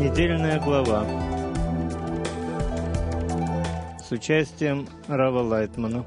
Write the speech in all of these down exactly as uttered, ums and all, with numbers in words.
Недельная глава с участием Рава Лайтмана.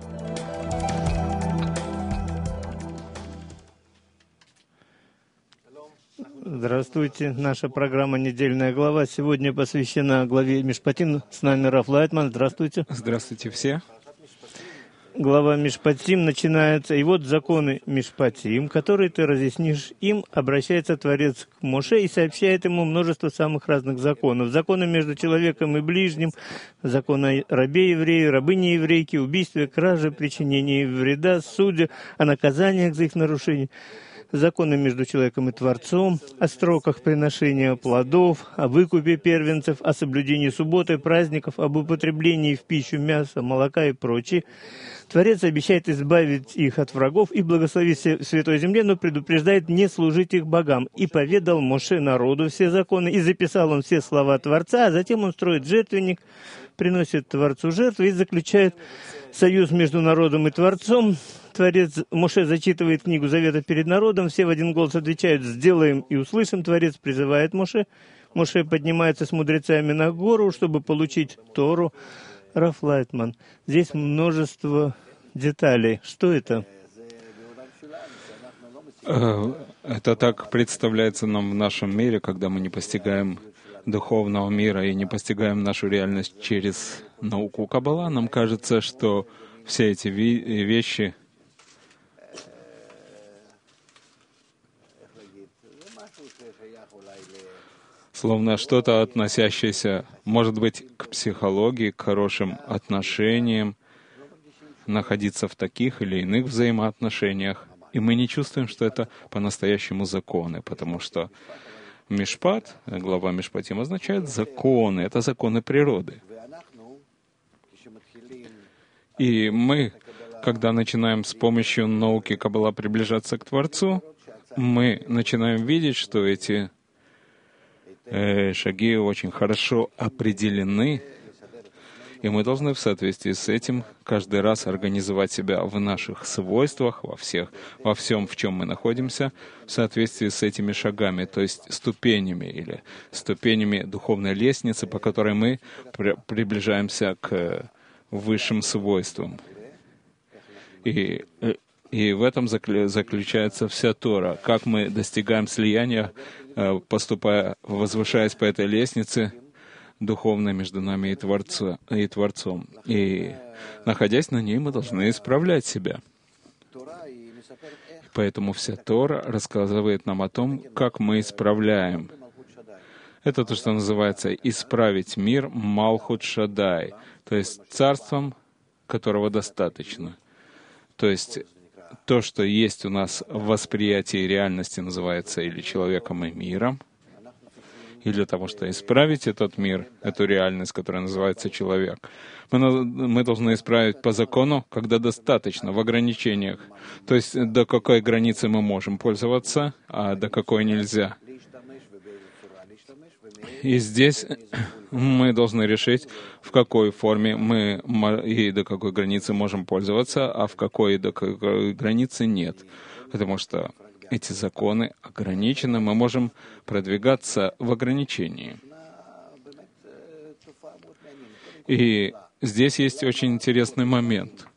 Здравствуйте. Наша программа «Недельная глава» сегодня посвящена главе Мишпатим. С нами Рав Лайтман. Здравствуйте. Здравствуйте все. Глава Мишпатим начинается. И вот законы Мишпатим, которые ты разъяснишь им, обращается Творец к Моше и сообщает ему множество самых разных законов. Законы между человеком и ближним, законы о рабе еврею, рабыне еврейке, убийстве, краже, причинении вреда, суде, о наказаниях за их нарушение. Законы между человеком и Творцом, о строках приношения плодов, о выкупе первенцев, о соблюдении субботы, праздников, об употреблении в пищу мяса, молока и прочее. Творец обещает избавить их от врагов и благословить в Святой Земле, но предупреждает не служить их богам. И поведал Моше народу все законы, и записал он все слова Творца, а затем он строит жертвенник, приносит Творцу жертву и заключает союз между народом и Творцом. Творец Моше зачитывает книгу Завета перед народом, все в один голос отвечают «сделаем и услышим». Творец призывает Моше. Моше поднимается с мудрецами на гору, чтобы получить Тору. Рав Лайтман, здесь множество деталей. Что это? Это так представляется нам в нашем мире, когда мы не постигаем духовного мира и не постигаем нашу реальность через науку Каббала. Нам кажется, что все эти вещи словно что-то, относящееся, может быть, к психологии, к хорошим отношениям, находиться в таких или иных взаимоотношениях. И мы не чувствуем, что это по-настоящему законы, потому что Мишпат, глава Мишпатим, означает законы, это законы природы. И мы, когда начинаем с помощью науки Каббала приближаться к Творцу, мы начинаем видеть, что эти шаги очень хорошо определены, и мы должны в соответствии с этим каждый раз организовать себя в наших свойствах, во всех, во всем, в чем мы находимся, в соответствии с этими шагами, то есть ступенями или ступенями духовной лестницы, по которой мы при, приближаемся к высшим свойствам. И И в этом заключается вся Тора. Как мы достигаем слияния, поступая, возвышаясь по этой лестнице духовной между нами и, Творца, и Творцом. И, находясь на ней, мы должны исправлять себя. Поэтому вся Тора рассказывает нам о том, как мы исправляем. Это то, что называется «исправить мир Малхут Шадай», то есть царством, которого достаточно. То есть то, что есть у нас в восприятии реальности, называется или человеком, и миром. И для того, чтобы исправить этот мир, эту реальность, которая называется человек, мы, мы должны исправить по закону, когда достаточно, в ограничениях. То есть до какой границы мы можем пользоваться, а до какой нельзя. И здесь мы должны решить, в какой форме мы и до какой границы можем пользоваться, а в какой и до какой границы нет. Потому что эти законы ограничены, мы можем продвигаться в ограничении. И здесь есть очень интересный момент.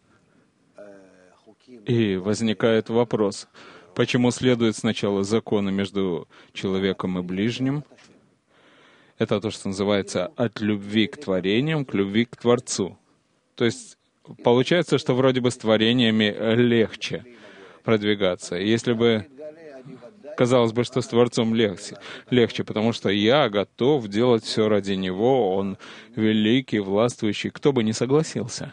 И возникает вопрос, почему следует сначала законы между человеком и ближним? Это то, что называется «от любви к творениям к любви к Творцу». То есть получается, что вроде бы с творениями легче продвигаться. Если бы казалось бы, что с Творцом легче, легче, потому что я готов делать все ради Него, Он великий, властвующий, кто бы не согласился.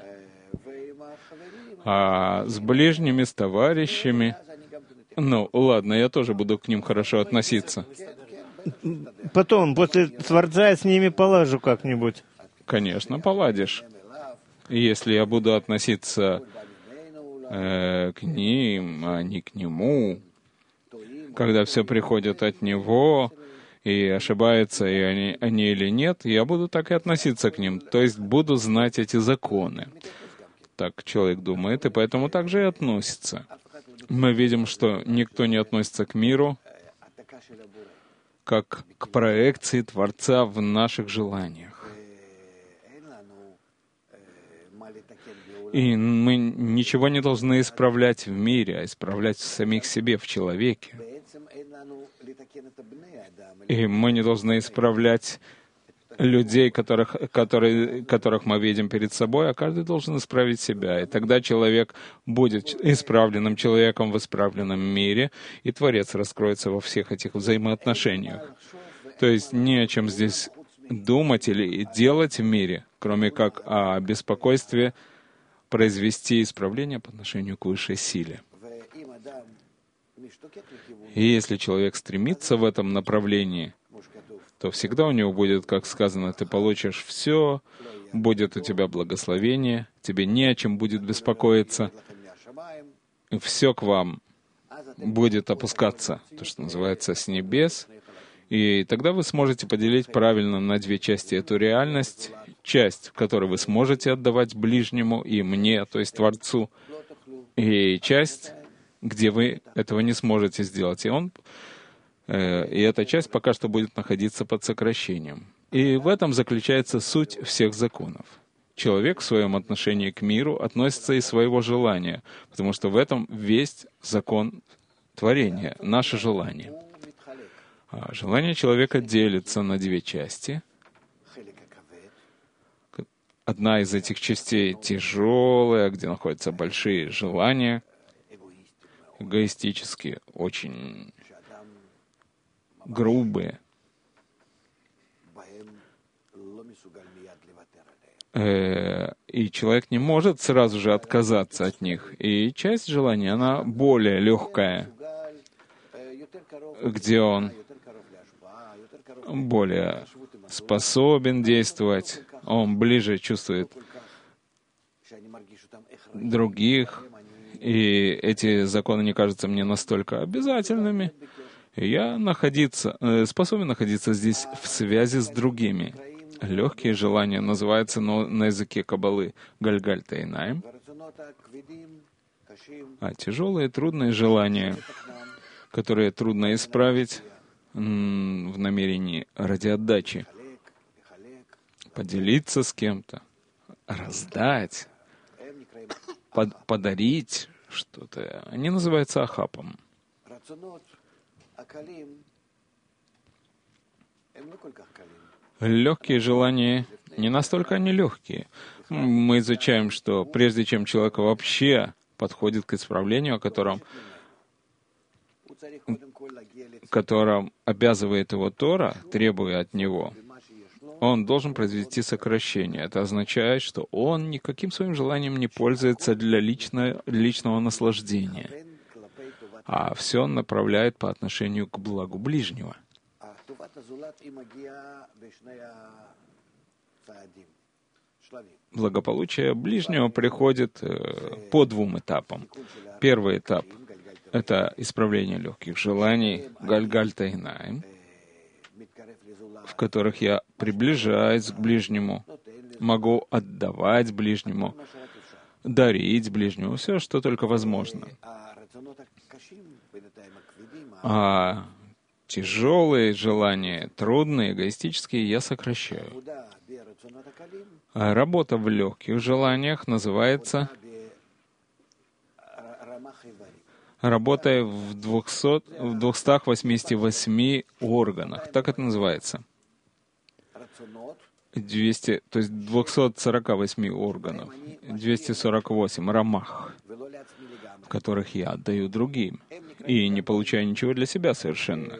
А с ближними, с товарищами, ну ладно, я тоже буду к ним хорошо относиться. Потом, после Творца, я с ними полажу как-нибудь. Конечно, поладишь. Если я буду относиться э, к ним, а не к Нему, когда все приходит от Него, и ошибается, и они, они или нет, я буду так и относиться к ним. То есть буду знать эти законы. Так человек думает, и поэтому так же и относится. Мы видим, что никто не относится к миру как к проекции Творца в наших желаниях. И мы ничего не должны исправлять в мире, а исправлять в самих себе, в человеке. И мы не должны исправлять людей, которых, которые, которых мы видим перед собой, а каждый должен исправить себя. И тогда человек будет исправленным человеком в исправленном мире, и Творец раскроется во всех этих взаимоотношениях. То есть не о чем здесь думать или делать в мире, кроме как о беспокойстве произвести исправление по отношению к высшей силе. И если человек стремится в этом направлении, то всегда у него будет, как сказано, ты получишь все, будет у тебя благословение, тебе не о чем будет беспокоиться, все к вам будет опускаться, то, что называется, с небес, и тогда вы сможете поделить правильно на две части эту реальность, часть, в которой вы сможете отдавать ближнему и мне, то есть Творцу, и часть, где вы этого не сможете сделать. И он И эта часть пока что будет находиться под сокращением. И в этом заключается суть всех законов. Человек в своем отношении к миру относится из своего желания, потому что в этом весь закон творения, наше желание. А желание человека делится на две части. Одна из этих частей тяжелая, где находятся большие желания, эгоистические, очень грубые. Э, и человек не может сразу же отказаться от них. И часть желания, она более легкая, где он более способен действовать, он ближе чувствует других, и эти законы не кажутся мне настолько обязательными. Я находиться, способен находиться здесь в связи с другими. Легкие желания называются на, на языке Каббалы Гальгаль Тейнаим, а тяжелые, трудные желания, которые трудно исправить м, в намерении ради отдачи, поделиться с кем-то, раздать, под, подарить что-то, они называются ахапом. Легкие желания не настолько они легкие. Мы изучаем, что прежде чем человек вообще подходит к исправлению, о котором, котором обязывает его Тора, требуя от него, он должен произвести сокращение. Это означает, что он никаким своим желанием не пользуется для личного, личного наслаждения, а все он направляет по отношению к благу ближнего. Благополучие ближнего приходит э, по двум этапам. Первый этап — это исправление легких желаний, Гальгаль Тейнаим, в которых я приближаюсь к ближнему, могу отдавать ближнему, дарить ближнему, все, что только возможно. А тяжелые желания, трудные, эгоистические, я сокращаю. А работа в легких желаниях называется работой в двухстах восьмидесяти восьми органах. Так это называется. двести, то есть двухсот сорока восьми органов. двести сорок восемь рамах, в которых я отдаю другим. И не получаю ничего для себя совершенно.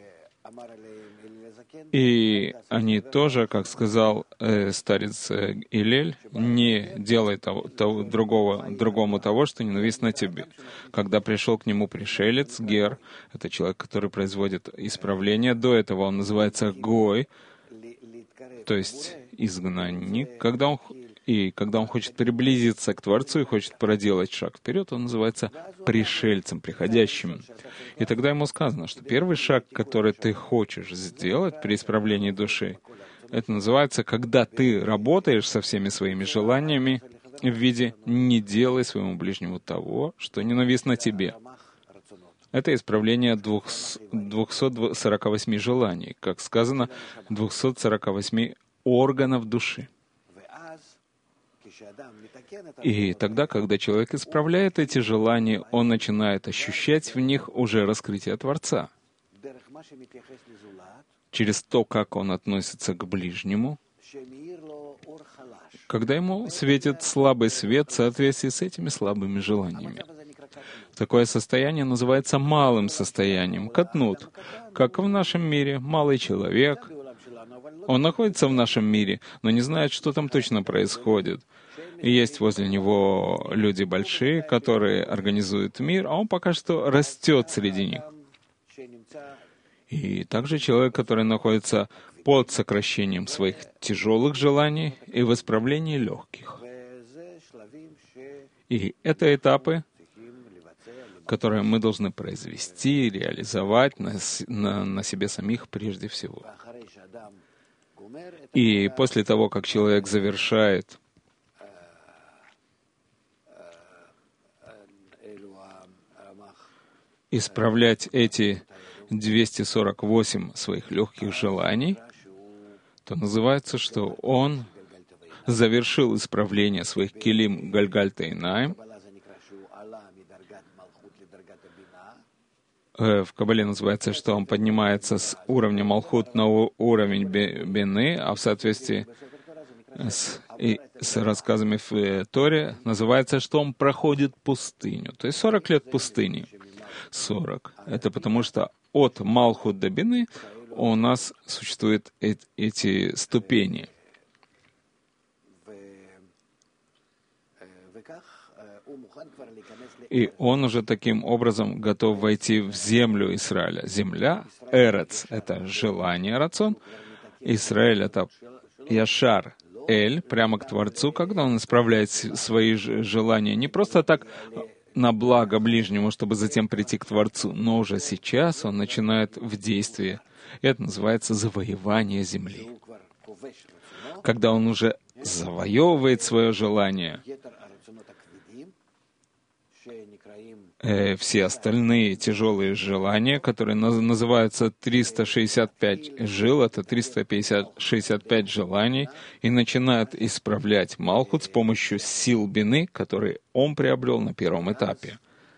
И они тоже, как сказал э, старец э, Илель, не делай того, того, другого, другому того, что ненавистно тебе. Когда пришел к нему пришелец, Гер, это человек, который производит исправление, до этого он называется Гой, то есть изгнанник. Когда он, и когда он хочет приблизиться к Творцу и хочет проделать шаг вперед, он называется пришельцем, приходящим. И тогда ему сказано, что первый шаг, который ты хочешь сделать при исправлении души, это называется, когда ты работаешь со всеми своими желаниями в виде «не делай своему ближнему того, что ненавистно тебе». Это исправление двухсот сорока восьми желаний, как сказано, двухсот сорока восьми органов души. И тогда, когда человек исправляет эти желания, он начинает ощущать в них уже раскрытие Творца. Через то, как он относится к ближнему, когда ему светит слабый свет в соответствии с этими слабыми желаниями. Такое состояние называется малым состоянием, катнут. Как в нашем мире, малый человек. Он находится в нашем мире, но не знает, что там точно происходит. И есть возле него люди большие, которые организуют мир, а он пока что растет среди них. И также человек, который находится под сокращением своих тяжелых желаний и в исправлении легких. И это этапы, которые мы должны произвести, реализовать на, на, на себе самих прежде всего. И после того, как человек завершает исправлять эти двести сорок восемь своих легких желаний, то называется, что он завершил исправление своих килим гальгаль тейнаим. В Кабале называется, что он поднимается с уровня Малхут на уровень Бины, а в соответствии с, и, с рассказами в Торе называется, что он проходит пустыню. То есть сорок лет пустыни. сорок. Это потому что от Малхут до Бины у нас существуют эти ступени. И он уже таким образом готов войти в землю Израиля. Земля, Эрец, это желание, рацион. Израиль — это Яшар, Эль, прямо к Творцу, когда он исправляет свои желания. Не просто так на благо ближнему, чтобы затем прийти к Творцу, но уже сейчас он начинает в действии. Это называется завоевание земли. Когда он уже завоевывает свое желание, э, все остальные тяжелые желания, которые наз- называются триста шестьдесят пять жил, это триста шестьдесят пять желаний, и начинает исправлять Малхут с помощью сил бины, которые он приобрел на первом этапе.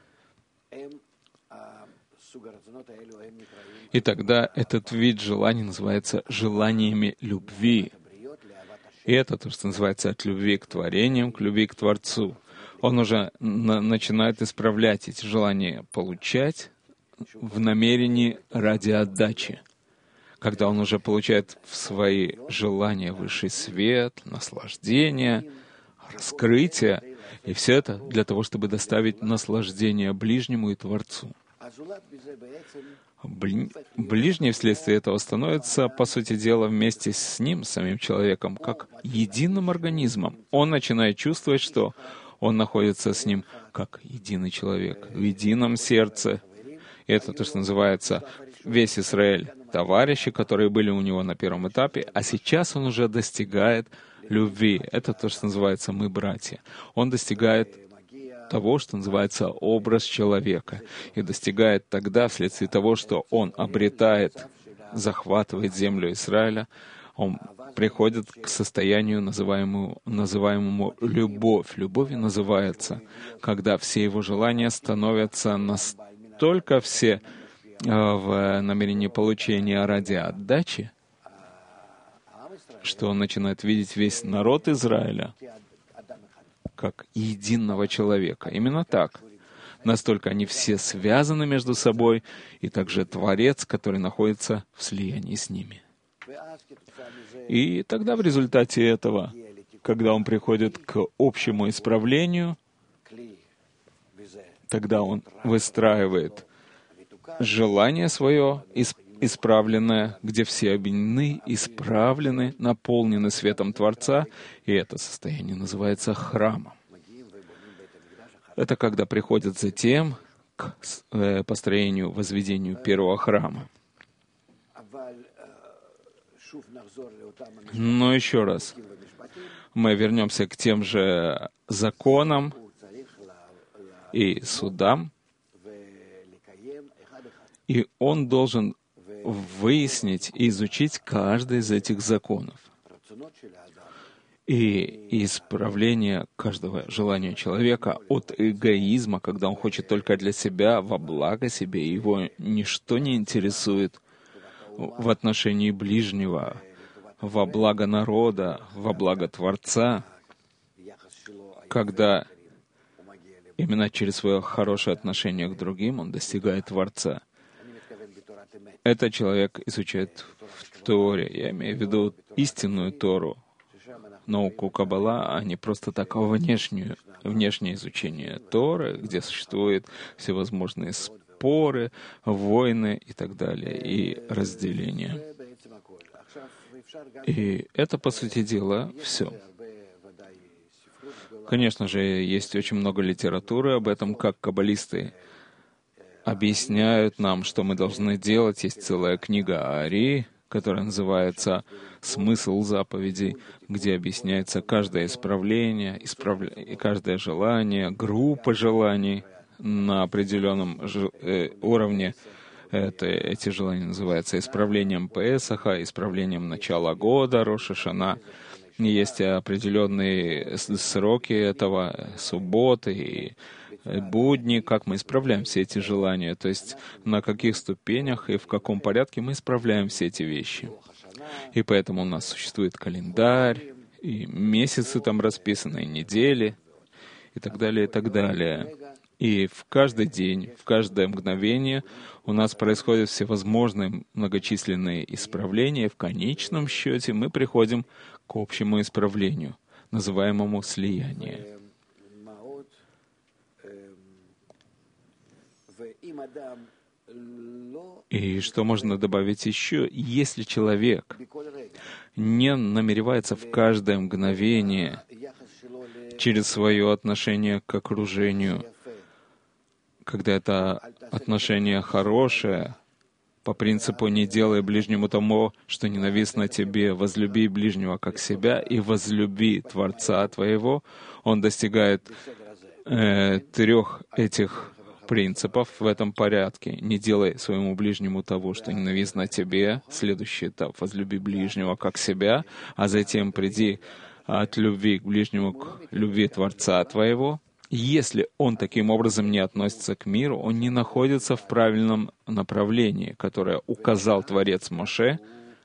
И тогда этот вид желаний называется желаниями любви. И это то, что называется от любви к творениям, к любви к Творцу. Он уже на- начинает исправлять эти желания, получать в намерении ради отдачи. Когда он уже получает в свои желания высший свет, наслаждение, раскрытие, и все это для того, чтобы доставить наслаждение ближнему и Творцу. Ближний вследствие этого становится, по сути дела, вместе с ним, самим человеком, как единым организмом. Он начинает чувствовать, что он находится с ним как единый человек, в едином сердце. И это то, что называется весь Израиль, товарищи, которые были у него на первом этапе, а сейчас он уже достигает любви. Это то, что называется «мы братья». Он достигает того, что называется образ человека, и достигает тогда, вследствие того, что он обретает, захватывает землю Израиля, он приходит к состоянию, называемому, называемому любовь. Любовью называется, когда все его желания становятся настолько все э, в намерении получения ради отдачи, что он начинает видеть весь народ Израиля как единого человека. Именно так. Настолько они все связаны между собой, и также Творец, который находится в слиянии с ними. И тогда в результате этого, когда он приходит к общему исправлению, тогда он выстраивает желание свое, исправленное, где все объединены, исправлены, наполнены светом Творца, и это состояние называется храмом. Это когда приходят затем к построению, возведению первого храма. Но еще раз, мы вернемся к тем же законам и судам, И он должен выяснить и изучить каждый из этих законов. И исправление каждого желания человека от эгоизма, когда он хочет только для себя, во благо себе, его ничто не интересует в отношении ближнего, во благо народа, во благо Творца, когда именно через свое хорошее отношение к другим он достигает Творца. Этот человек изучает в Торе, я имею в виду истинную Тору, науку Каббала, а не просто так внешнюю, внешнее изучение Торы, где существуют всевозможные споры, войны и так далее, и разделения. И это, по сути дела, все. Конечно же, есть очень много литературы об этом, как каббалисты объясняют нам, что мы должны делать. Есть целая книга Ари, которая называется «Смысл заповедей», где объясняется каждое исправление, исправля... и каждое желание, группа желаний на определенном ж... э, уровне. Это, эти желания называются исправлением Песаха, исправлением начала года, Рош ха-Шана. Есть определенные сроки этого, субботы и будни, как мы исправляем все эти желания, то есть на каких ступенях и в каком порядке мы исправляем все эти вещи. И поэтому у нас существует календарь, и месяцы там расписаны, и недели, и так далее, и так далее. И в каждый день, в каждое мгновение у нас происходят всевозможные многочисленные исправления, и в конечном счете мы приходим к общему исправлению, называемому слияние. И что можно добавить еще? Если человек не намеревается в каждое мгновение через свое отношение к окружению, когда это отношение хорошее, по принципу «не делай ближнему тому, что ненавистно тебе, возлюби ближнего как себя и возлюби Творца твоего», он достигает э, трех этих принципов в этом порядке. Не делай своему ближнему того, что ненавистно тебе. Следующий этап — возлюби ближнего как себя, а затем приди от любви к ближнему к любви Творца твоего. Если он таким образом не относится к миру, он не находится в правильном направлении, которое указал Творец Моше,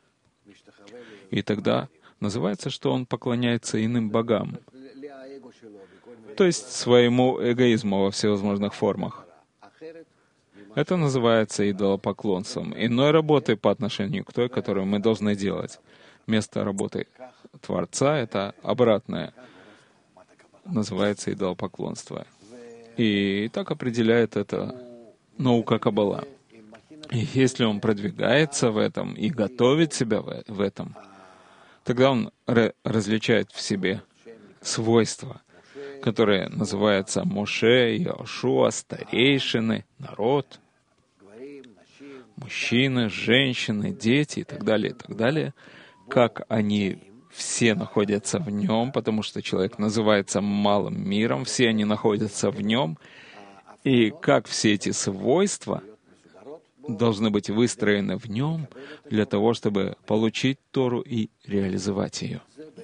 и тогда называется, что он поклоняется иным богам, то есть своему эгоизму во всевозможных формах. Это называется идолопоклонством, иной работой по отношению к той, которую мы должны делать. Место работы Творца — это обратное, называется идолопоклонство. И так определяет это наука Каббала. И если он продвигается в этом и готовит себя в этом, тогда он различает в себе свойства, которые называются Моше, Йошуа, старейшины, народ, мужчины, женщины, дети и так далее, и так далее, как они все находятся в нем, потому что человек называется малым миром, все они находятся в нем, и как все эти свойства должны быть выстроены в нем для того, чтобы получить Тору и реализовать ее.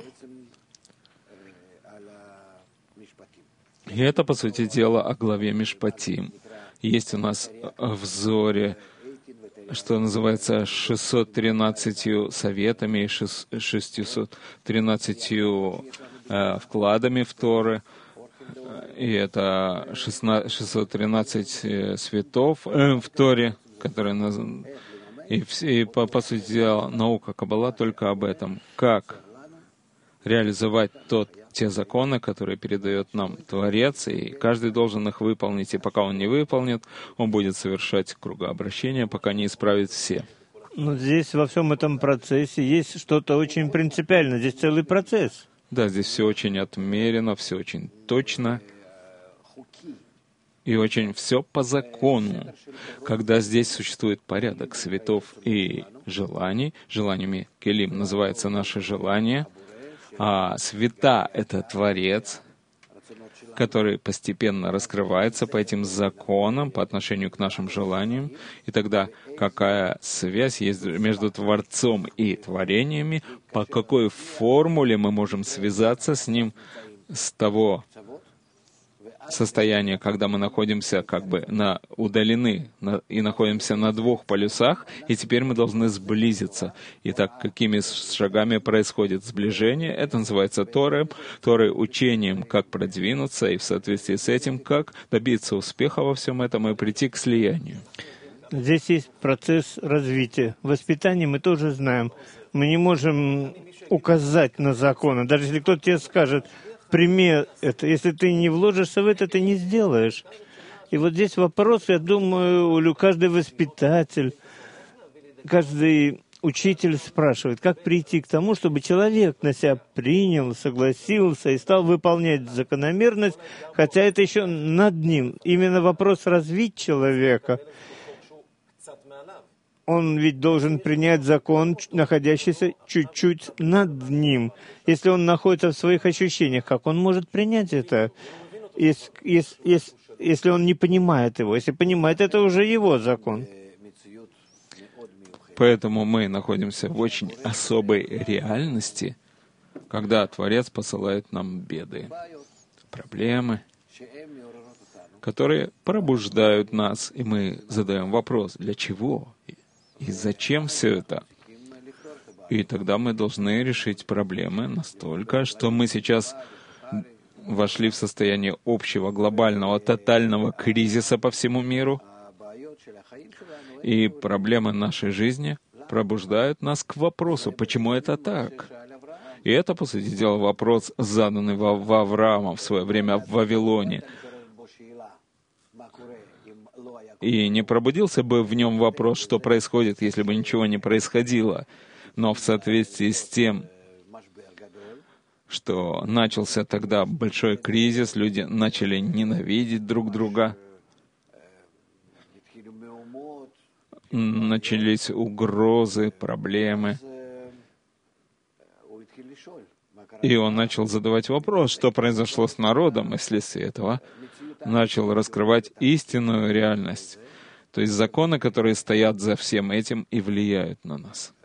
И это, по сути дела, о главе Мишпатим. Есть у нас в Зоре, что называется, шестьсот тринадцатью советами и шестьсот тринадцатью э, вкладами в Торы. И это шестьсот тринадцать э, светов э, в Торе, которые названы. И, все, и по, по сути дела, наука Каббала только об этом. Как реализовать тот, те законы, которые передает нам Творец, и каждый должен их выполнить. И пока он не выполнит, он будет совершать кругообращение, пока не исправит все. Но здесь во всем этом процессе есть что-то очень принципиальное. Здесь целый процесс. Да, здесь все очень отмерено, все очень точно. И очень все по закону. Когда здесь существует порядок светов и желаний, желаниями Келим называется наше желание, а света — это Творец, который постепенно раскрывается по этим законам, по отношению к нашим желаниям. И тогда какая связь есть между Творцом и творениями, по какой формуле мы можем связаться с Ним, с того состояние, когда мы находимся как бы на, удалены на, и находимся на двух полюсах, и теперь мы должны сблизиться. Итак, какими шагами происходит сближение? Это называется Торой, Торой учением, как продвинуться, и в соответствии с этим, как добиться успеха во всем этом и прийти к слиянию. Здесь есть процесс развития. В воспитании мы тоже знаем. Мы не можем указать на законы. Даже если кто-то тебе скажет, прими это. Если ты не вложишься в это, ты не сделаешь. И вот здесь вопрос, я думаю, каждый воспитатель, каждый учитель спрашивает, как прийти к тому, чтобы человек на себя принял, согласился и стал выполнять закономерность, хотя это еще над ним. Именно вопрос развить человека. Он ведь должен принять закон, находящийся чуть-чуть над ним. Если он находится в своих ощущениях, как он может принять это? Если, если, если он не понимает его. Если понимает, это уже его закон. Поэтому мы находимся в очень особой реальности, когда Творец посылает нам беды, проблемы, которые пробуждают нас, и мы задаем вопрос, для чего? И зачем все это? И тогда мы должны решить проблемы настолько, что мы сейчас вошли в состояние общего, глобального, тотального кризиса по всему миру. И проблемы нашей жизни пробуждают нас к вопросу, почему это так? И это, по сути дела, вопрос, заданный во, во Авраама в свое время в Вавилоне. И не пробудился бы в нем вопрос, что происходит, если бы ничего не происходило. Но в соответствии с тем, что начался тогда большой кризис, люди начали ненавидеть друг друга, начались угрозы, проблемы. И он начал задавать вопрос, что произошло с народом, и вследствие этого начал раскрывать истинную реальность, то есть законы, которые стоят за всем этим и влияют на нас.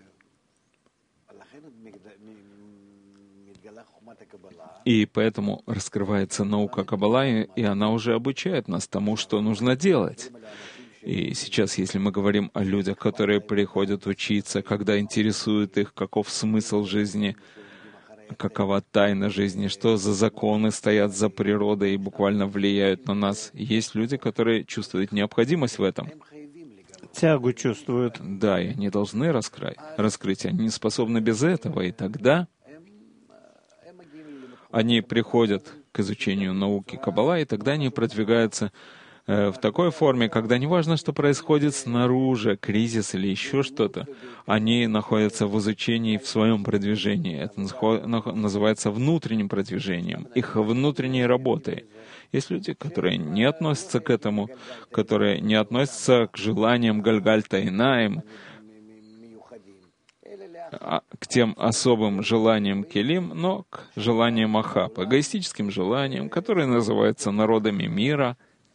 И поэтому раскрывается наука Каббала, и она уже обучает нас тому, что нужно делать. И сейчас, если мы говорим о людях, которые приходят учиться, когда интересует их, каков смысл жизни, какова тайна жизни, что за законы стоят за природой и буквально влияют на нас. Есть люди, которые чувствуют необходимость в этом. Тягу чувствуют. Да, и они должны раскрыть, раскрыть. Они не способны без этого. И тогда они приходят к изучению науки Каббала, и тогда они продвигаются в такой форме, когда не важно, что происходит снаружи, кризис или еще что-то, они находятся в изучении, в своем продвижении. Это называется внутренним продвижением, их внутренней работой. Есть люди, которые не относятся к этому, которые не относятся к желаниям Гальгальта Инаим, к тем особым желаниям Келим, но к желаниям Ахаб, эгоистическим желаниям, которые называются народами мира,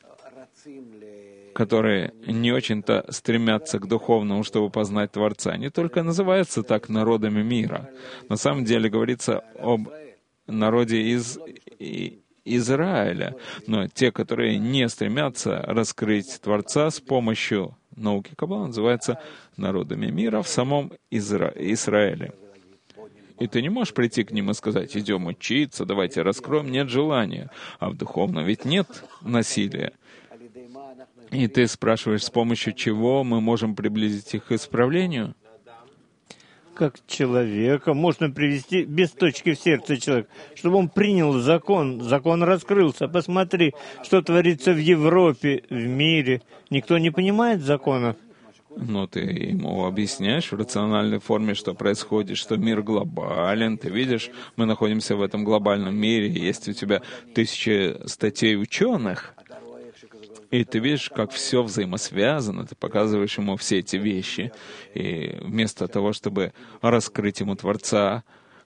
которые не очень-то стремятся к духовному, чтобы познать Творца. Они только называются так народами мира. На самом деле говорится об народе из Израиля. Но те, которые не стремятся раскрыть Творца с помощью науки Каббала, называются народами мира в самом Изра... Израиле. И ты не можешь прийти к ним и сказать, идем учиться, давайте раскроем. Нет желания. А в духовном ведь нет насилия. И ты спрашиваешь, с помощью чего мы можем приблизить их к исправлению? Как человека можно привести без точки в сердце человека, чтобы он принял закон, закон раскрылся. Посмотри, что творится в Европе, в мире. Никто не понимает законов. Но ты ему объясняешь в рациональной форме, что происходит, что мир глобален. Ты видишь, мы находимся в этом глобальном мире, есть у тебя тысячи статей ученых, и ты видишь, как все взаимосвязано, ты показываешь ему все эти вещи. И вместо того, чтобы раскрыть ему Творца,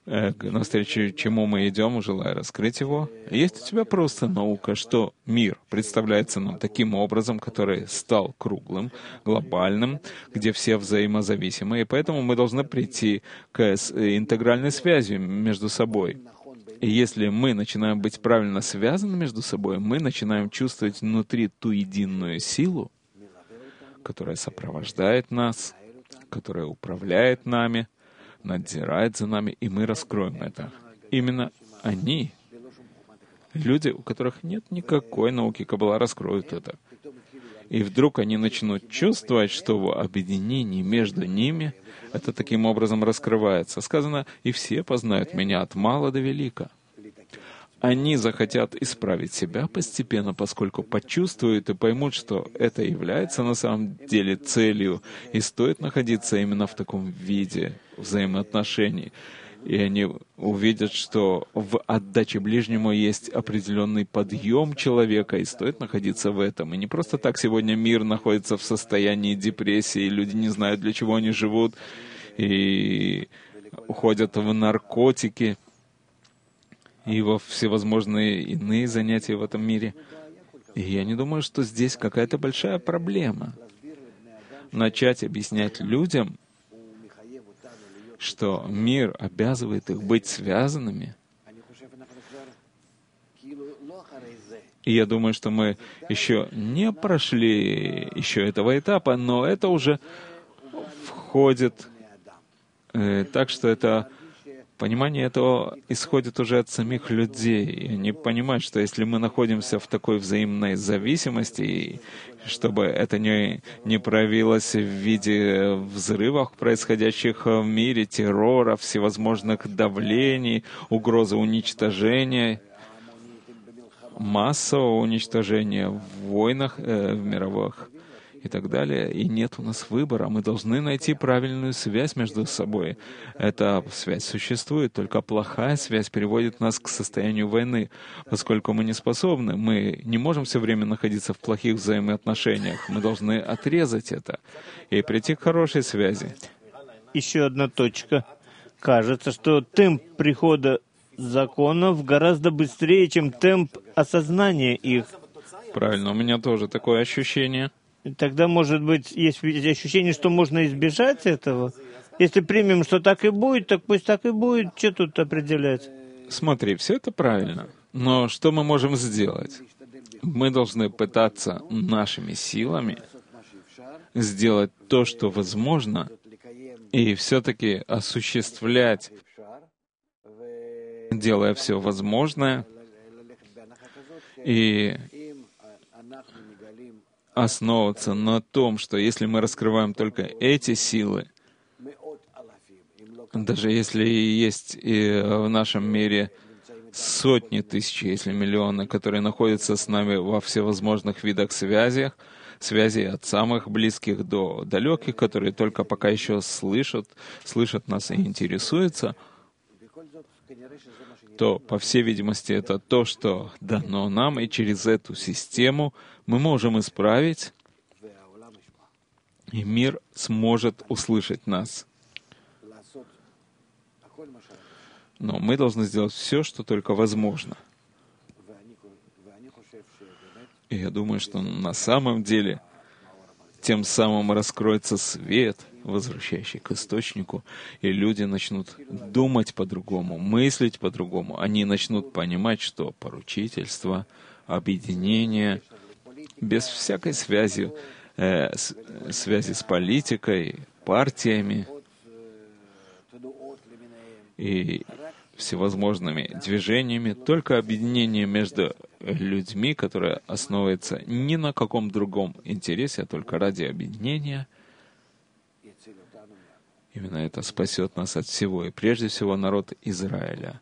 э, навстречу чему мы идем, желая раскрыть его. Есть у тебя просто наука, что мир представляется нам таким образом, который стал круглым, глобальным, где все взаимозависимы, и поэтому мы должны прийти к интегральной связи между собой. И если мы начинаем быть правильно связаны между собой, мы начинаем чувствовать внутри ту единую силу, которая сопровождает нас, которая управляет нами, надзирает за нами, и мы раскроем это. Именно они, люди, у которых нет никакой науки Каббала, раскроют это. И вдруг они начнут чувствовать, что в объединении между ними это таким образом раскрывается. Сказано, «И все познают меня от мала до велика». Они захотят исправить себя постепенно, поскольку почувствуют и поймут, что это является на самом деле целью, и стоит находиться именно в таком виде взаимоотношений. И они увидят, что в отдаче ближнему есть определенный подъем человека, и стоит находиться в этом. И не просто так сегодня мир находится в состоянии депрессии, и люди не знают, для чего они живут, и уходят в наркотики, и во всевозможные иные занятия в этом мире. И я не думаю, что здесь какая-то большая проблема. Начать объяснять людям, что мир обязывает их быть связанными. И я думаю, что мы еще не прошли еще этого этапа, но это уже входит э, так, что это понимание этого исходит уже от самих людей. И они понимают, что если мы находимся в такой взаимной зависимости, и чтобы это не, не проявилось в виде взрывов, происходящих в мире, террора, всевозможных давлений, угрозы уничтожения, массового уничтожения в войнах, э, в мировых и так далее. И нет у нас выбора. Мы должны найти правильную связь между собой. Эта связь существует, только плохая связь приводит нас к состоянию войны. Поскольку мы не способны, мы не можем все время находиться в плохих взаимоотношениях. Мы должны отрезать это и прийти к хорошей связи. Еще одна точка. Кажется, что темп прихода законов гораздо быстрее, чем темп осознания их. Правильно, у меня тоже такое ощущение. Тогда, может быть, есть ощущение, что можно избежать этого? Если примем, что так и будет, так пусть так и будет. Что тут определять? Смотри, все это правильно. Но что мы можем сделать? Мы должны пытаться нашими силами сделать то, что возможно, и все-таки осуществлять, делая все возможное, и основываться на том, что если мы раскрываем только эти силы, даже если есть и в нашем мире сотни тысяч, если миллионы, которые находятся с нами во всевозможных видах связях, связи от самых близких до далеких, которые только пока еще слышат, слышат нас и интересуются, то, по всей видимости, это то, что дано нам, и через эту систему мы можем исправить, и мир сможет услышать нас. Но мы должны сделать все, что только возможно. И я думаю, что на самом деле тем самым раскроется свет, возвращающий к источнику, и люди начнут думать по-другому, мыслить по-другому. Они начнут понимать, что поручительство, объединение, без всякой связи, э, с, связи с политикой, партиями и всевозможными движениями, только объединение между людьми, которое основывается ни на каком другом интересе, а только ради объединения, именно это спасет нас от всего, и прежде всего народ Израиля.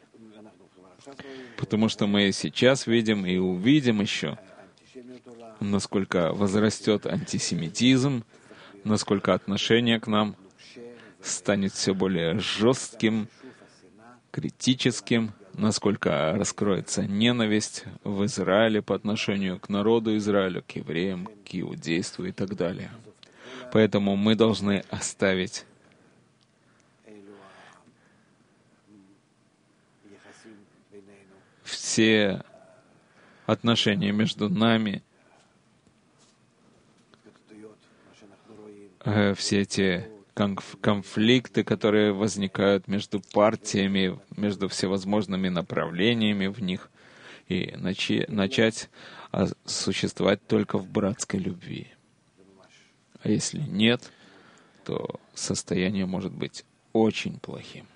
Потому что мы сейчас видим и увидим еще, насколько возрастет антисемитизм, насколько отношение к нам станет все более жестким, критическим, насколько раскроется ненависть в Израиле по отношению к народу Израиля, к евреям, к иудейству и так далее. Поэтому мы должны оставить все отношения между нами, все эти конфликты, которые возникают между партиями, между всевозможными направлениями в них, и начи- начать существовать только в братской любви. А если нет, то состояние может быть очень плохим.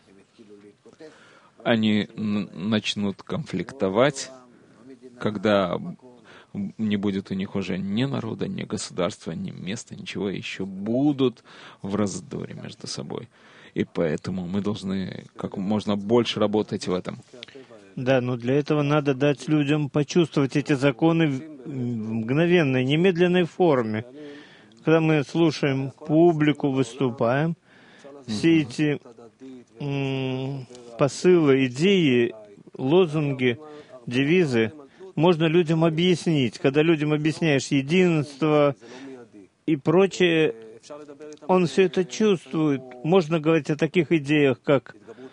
Они н- начнут конфликтовать, когда не будет у них уже ни народа, ни государства, ни места, ничего, еще будут в раздоре между собой. И поэтому мы должны как можно больше работать в этом. Да, но для этого надо дать людям почувствовать эти законы в мгновенной, немедленной форме. Когда мы слушаем публику, выступаем, все эти м- посылы, идеи, лозунги, девизы можно людям объяснить. Когда людям объясняешь единство и прочее, он все это чувствует. Можно говорить о таких идеях, как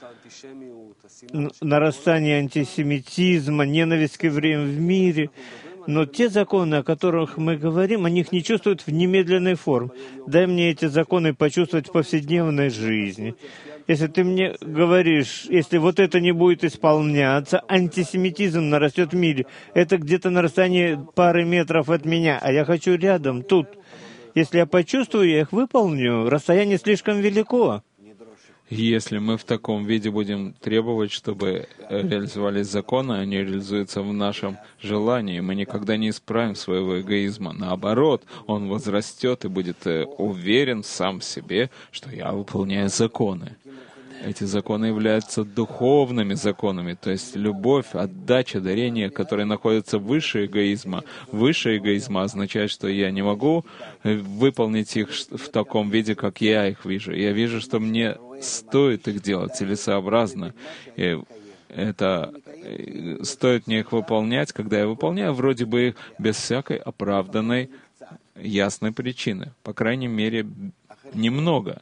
нарастание антисемитизма, ненависть к евреям в мире. Но те законы, о которых мы говорим, они их не чувствуют в немедленной форме. Дай мне эти законы почувствовать в повседневной жизни. Если ты мне говоришь, если вот это не будет исполняться, антисемитизм нарастет в мире. Это где-то на расстоянии пары метров от меня, а я хочу рядом, тут. Если я почувствую, я их выполню. Расстояние слишком велико. Если мы в таком виде будем требовать, чтобы реализовались законы, они реализуются в нашем желании, мы никогда не исправим своего эгоизма. Наоборот, он возрастет и будет уверен сам в себе, что я выполняю законы. Эти законы являются духовными законами, то есть любовь, отдача, дарение, которые находятся выше эгоизма. Выше эгоизма означает, что я не могу выполнить их в таком виде, как я их вижу. Я вижу, что мне стоит их делать целесообразно. И это стоит мне их выполнять, когда я выполняю вроде бы их без всякой оправданной, ясной причины. По крайней мере, немного.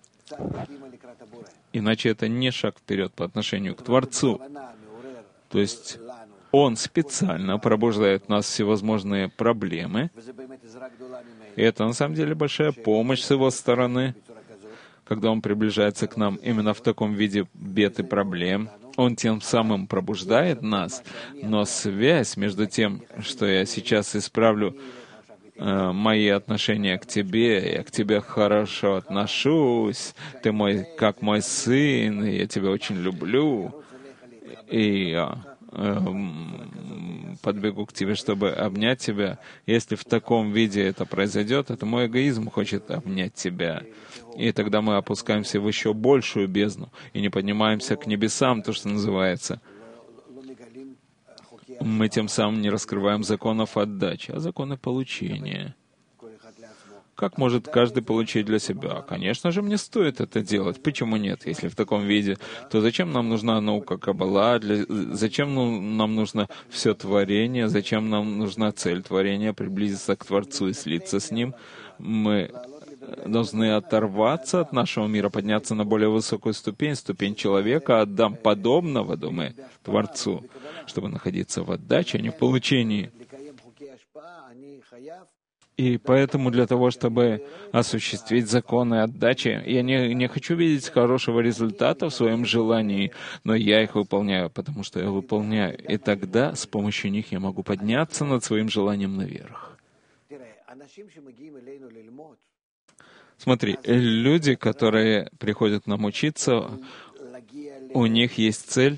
Иначе это не шаг вперед по отношению к Творцу. То есть Он специально пробуждает в нас всевозможные проблемы. И это на самом деле большая помощь с Его стороны, когда Он приближается к нам именно в таком виде бед и проблем. Он тем самым пробуждает нас, но связь между тем, что я сейчас исправлю мои отношения к тебе, я к тебе хорошо отношусь, ты мой, как мой сын, и я тебя очень люблю, и я э, подбегу к тебе, чтобы обнять тебя. Если в таком виде это произойдет, это мой эгоизм хочет обнять тебя. И тогда мы опускаемся в еще большую бездну и не поднимаемся к небесам, то, что называется. Мы тем самым не раскрываем законов отдачи, а законы получения. Как может каждый получить для себя? Конечно же, мне стоит это делать. Почему нет? Если в таком виде, то зачем нам нужна наука Каббала? Для... Зачем ну, нам нужно все творение? Зачем нам нужна цель творения? Приблизиться к Творцу и слиться с Ним? Мы должны оторваться от нашего мира, подняться на более высокую ступень, ступень человека, Адам подобного, думаю, Творцу, чтобы находиться в отдаче, а не в получении. И поэтому для того, чтобы осуществить законы отдачи, я не, не хочу видеть хорошего результата в своем желании, но я их выполняю, потому что я выполняю. И тогда с помощью них я могу подняться над своим желанием наверх. Смотри, люди, которые приходят нам учиться, у них есть цель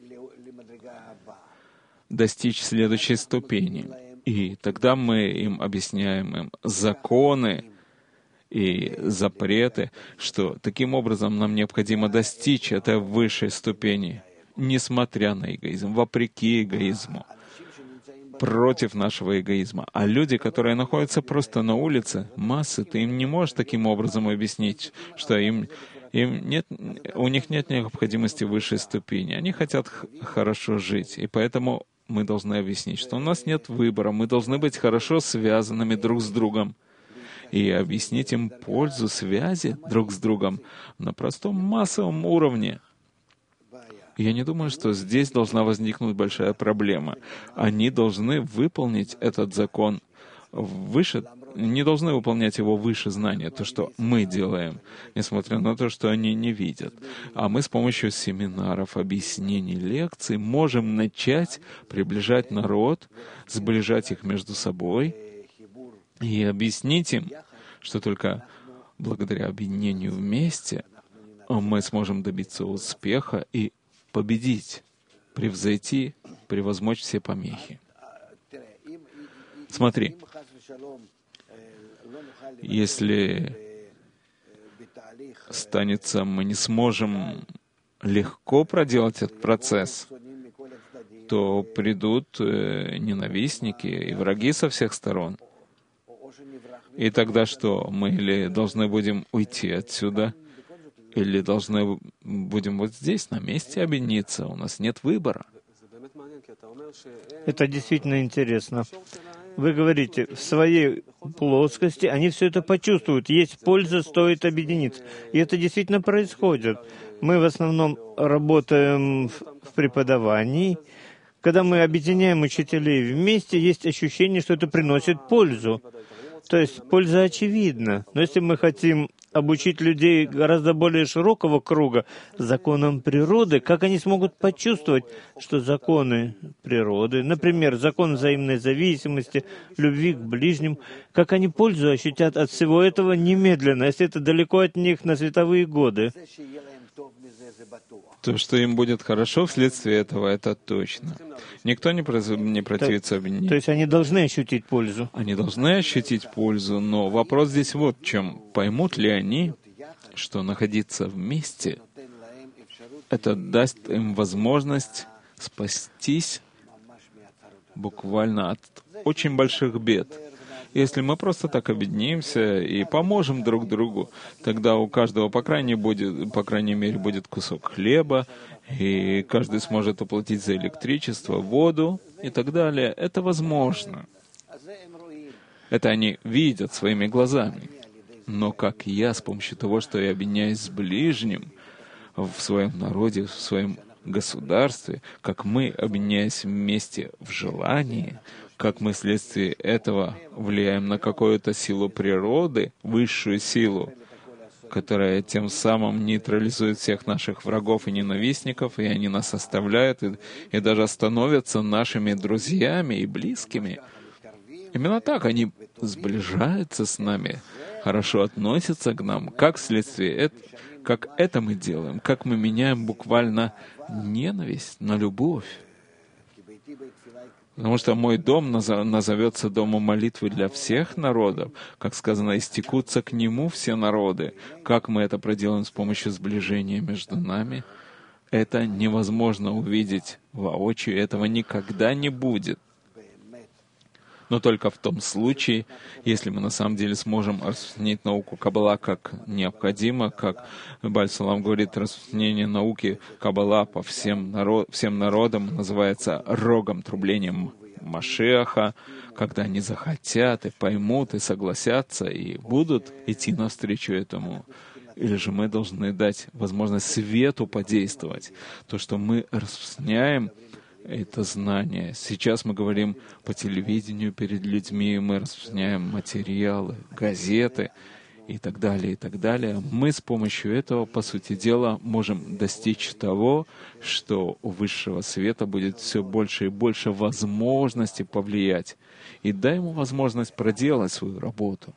достичь следующей ступени. И тогда мы им объясняем им законы и запреты, что таким образом нам необходимо достичь этой высшей ступени, несмотря на эгоизм, вопреки эгоизму, против нашего эгоизма. А люди, которые находятся просто на улице, массы, ты им не можешь таким образом объяснить, что им, им нет, у них нет необходимости высшей ступени. Они хотят х- хорошо жить, и поэтому мы должны объяснить, что у нас нет выбора, мы должны быть хорошо связанными друг с другом. И объяснить им пользу связи друг с другом на простом массовом уровне. Я не думаю, что здесь должна возникнуть большая проблема. Они должны выполнить этот закон выше, не должны выполнять его выше знания, то, что мы делаем, несмотря на то, что они не видят. А мы с помощью семинаров, объяснений, лекций можем начать приближать народ, сближать их между собой и объяснить им, что только благодаря объединению вместе мы сможем добиться успеха и победить, превзойти, превозмочь все помехи. Смотри, если станется, мы не сможем легко проделать этот процесс, то придут ненавистники и враги со всех сторон. И тогда что? Мы или должны будем уйти отсюда, или должны будем вот здесь, на месте объединиться. У нас нет выбора. Это действительно интересно. Вы говорите, в своей плоскости они все это почувствуют. Есть польза, стоит объединиться. И это действительно происходит. Мы в основном работаем в преподавании. Когда мы объединяем учителей вместе, есть ощущение, что это приносит пользу. То есть польза очевидна. Но если мы хотим обучить людей гораздо более широкого круга законам природы, как они смогут почувствовать, что законы природы, например, закон взаимной зависимости, любви к ближним, как они пользу ощутят от всего этого немедленно, если это далеко от них на световые годы? То, что им будет хорошо вследствие этого, это точно. Никто не, произ... не противится объединению. То есть они должны ощутить пользу? Они должны ощутить пользу, но вопрос здесь вот в чем. Поймут ли они, что находиться вместе, это даст им возможность спастись буквально от очень больших бед. Если мы просто так объединимся и поможем друг другу, тогда у каждого, по крайней, будет, по крайней мере, будет кусок хлеба, и каждый сможет оплатить за электричество, воду и так далее. Это возможно. Это они видят своими глазами. Но как я, с помощью того, что я объединяюсь с ближним в своем народе, в своем государстве, как мы, объединяясь вместе в желании, как мы вследствие этого влияем на какую-то силу природы, высшую силу, которая тем самым нейтрализует всех наших врагов и ненавистников, и они нас оставляют, и, и даже становятся нашими друзьями и близкими. Именно так они сближаются с нами, хорошо относятся к нам, как вследствие этого, как это мы делаем, как мы меняем буквально ненависть на любовь. Потому что мой дом назовется домом молитвы для всех народов. Как сказано, истекутся к нему все народы. Как мы это проделаем с помощью сближения между нами? Это невозможно увидеть воочию, этого никогда не будет. Но только в том случае, если мы на самом деле сможем распространить науку Каббала как необходимо, как Бааль Салам говорит, распространение науки Каббала по всем, народ, всем народам называется рогом, трублением Машиаха, когда они захотят и поймут, и согласятся, и будут идти навстречу этому. Или же мы должны дать возможность свету подействовать. То, что мы распространяем, это знание. Сейчас мы говорим по телевидению перед людьми, мы распространяем материалы, газеты и так далее, и так далее. Мы с помощью этого, по сути дела, можем достичь того, что у высшего света будет все больше и больше возможностей повлиять. И дай ему возможность проделать свою работу.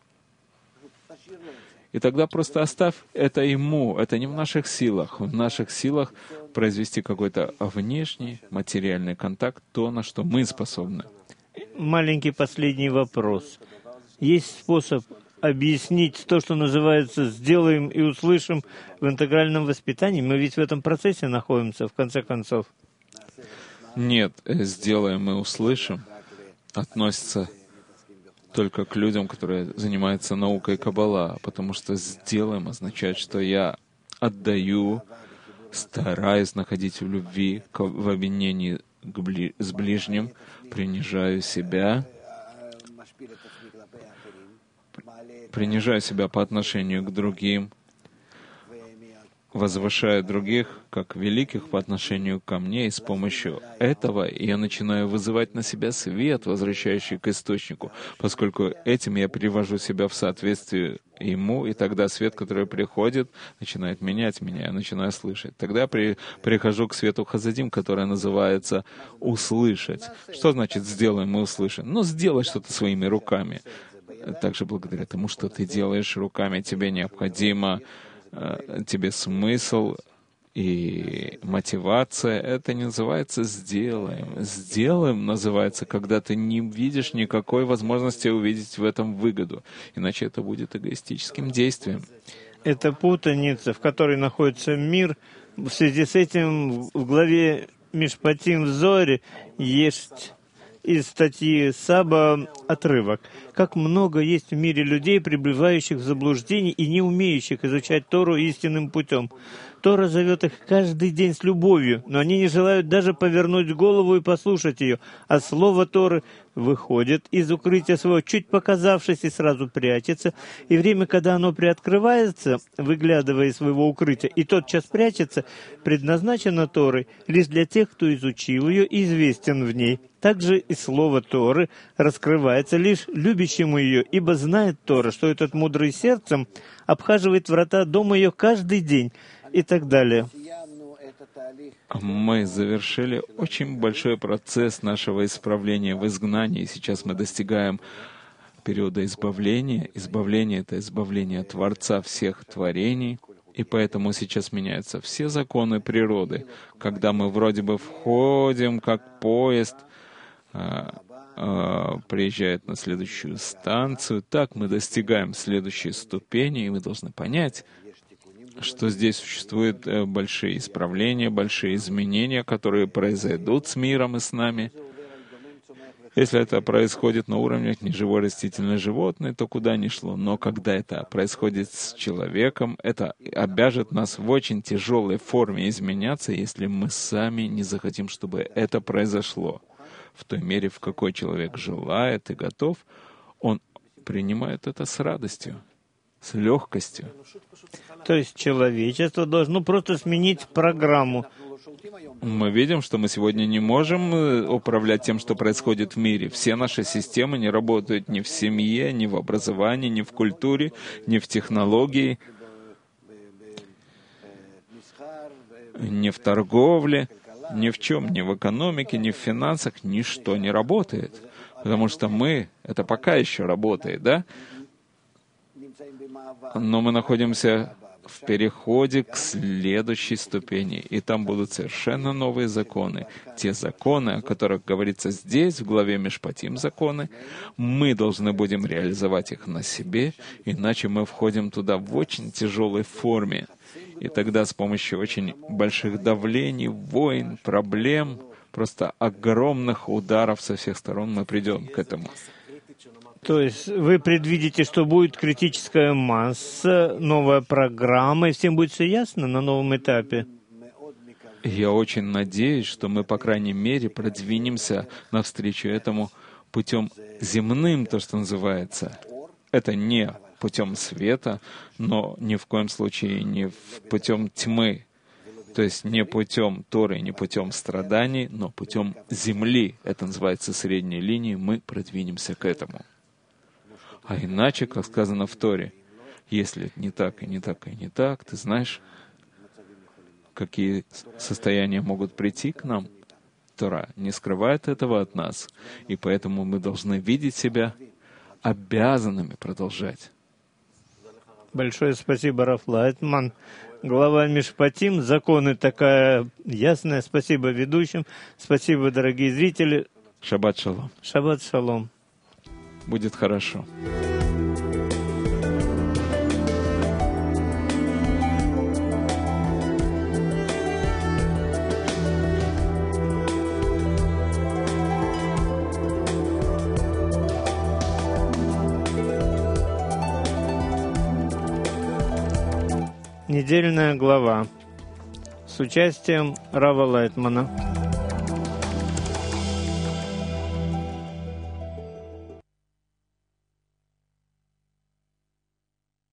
И тогда просто оставь это ему. Это не в наших силах. В наших силах произвести какой-то внешний материальный контакт, то, на что мы способны. Маленький последний вопрос. Есть способ объяснить то, что называется «сделаем и услышим» в интегральном воспитании? Мы ведь в этом процессе находимся, в конце концов. Нет, «сделаем и услышим» относится только к людям, которые занимаются наукой Каббала, потому что «сделаем» означает, что я отдаю, стараюсь находить в любви, в объединении с ближним, принижаю себя, принижаю себя по отношению к другим, возвышаю других как великих по отношению ко мне, и с помощью этого я начинаю вызывать на себя свет, возвращающий к источнику, поскольку этим я привожу себя в соответствие ему, и тогда свет, который приходит, начинает менять меня, я начинаю слышать. Тогда я при, прихожу к свету Хазадим, который называется «услышать». Что значит «сделаем и услышим»? Ну, сделай что-то своими руками. Также благодаря тому, что ты делаешь руками, тебе необходимо тебе смысл и мотивация. Это не называется «сделаем». «Сделаем» называется, когда ты не видишь никакой возможности увидеть в этом выгоду. Иначе это будет эгоистическим действием. Это путаница, в которой находится мир. В связи с этим в главе Мишпатим в Зоре есть из статьи Саба отрывок. Как много есть в мире людей, пребывающих в заблуждении и не умеющих изучать Тору истинным путем. Тора зовет их каждый день с любовью, но они не желают даже повернуть голову и послушать ее, а слово Торы выходит из укрытия своего, чуть показавшись, и сразу прячется, и время, когда оно приоткрывается, выглядывая из своего укрытия, и тотчас прячется, предназначено Торой лишь для тех, кто изучил ее и известен в ней. Также и слово Торы раскрывается лишь любящему ее, ибо знает Тора, что этот мудрый сердцем обхаживает врата дома ее каждый день, и так далее. Мы завершили очень большой процесс нашего исправления в изгнании. Сейчас мы достигаем периода избавления. Избавление — это избавление Творца всех творений. И поэтому сейчас меняются все законы природы. Когда мы вроде бы входим, как поезд, приезжает на следующую станцию, так мы достигаем следующей ступени, и мы должны понять, что здесь существуют большие исправления, большие изменения, которые произойдут с миром и с нами. Если это происходит на уровне неживой растительной животной, то куда ни шло. Но когда это происходит с человеком, это обяжет нас в очень тяжелой форме изменяться, если мы сами не захотим, чтобы это произошло. В той мере, в какой человек желает и готов, он принимает это с радостью, с легкостью. То есть человечество должно просто сменить программу. Мы видим, что мы сегодня не можем управлять тем, что происходит в мире. Все наши системы не работают ни в семье, ни в образовании, ни в культуре, ни в технологии, ни в торговле, ни в чем, ни в экономике, ни в финансах. Ничто не работает. Потому что мы, это пока еще работает, да? Но мы находимся в переходе к следующей ступени, и там будут совершенно новые законы. Те законы, о которых говорится здесь, в главе Мишпатим законы, мы должны будем реализовать их на себе, иначе мы входим туда в очень тяжелой форме. И тогда с помощью очень больших давлений, войн, проблем, просто огромных ударов со всех сторон мы придем к этому. То есть вы предвидите, что будет критическая масса, новая программа, и всем будет все ясно на новом этапе? Я очень надеюсь, что мы, по крайней мере, продвинемся навстречу этому путем земным, то, что называется. Это не путем света, но ни в коем случае не путем тьмы. То есть не путем Торы, не путем страданий, но путем земли. Это называется средней линией. Мы продвинемся к этому. А иначе, как сказано в Торе, если не так и не так и не так, ты знаешь, какие состояния могут прийти к нам. Тора не скрывает этого от нас, и поэтому мы должны видеть себя обязанными продолжать. Большое спасибо, Раф Лайтман. Глава Мишпатим, законы такая ясная. Спасибо ведущим. Спасибо, дорогие зрители. Шаббат шалом. Шаббат шалом. Будет хорошо. Недельная глава с участием Рава Лайтмана.